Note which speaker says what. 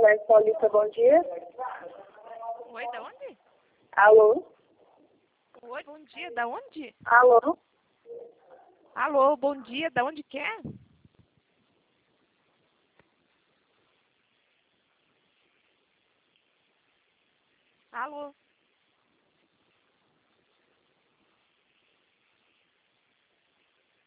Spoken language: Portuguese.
Speaker 1: Colégio Paulista, bom dia.
Speaker 2: Oi, da onde?
Speaker 1: Alô?
Speaker 2: Oi, bom dia, da onde?
Speaker 1: Alô?
Speaker 2: Alô, bom dia, da onde que é? Alô?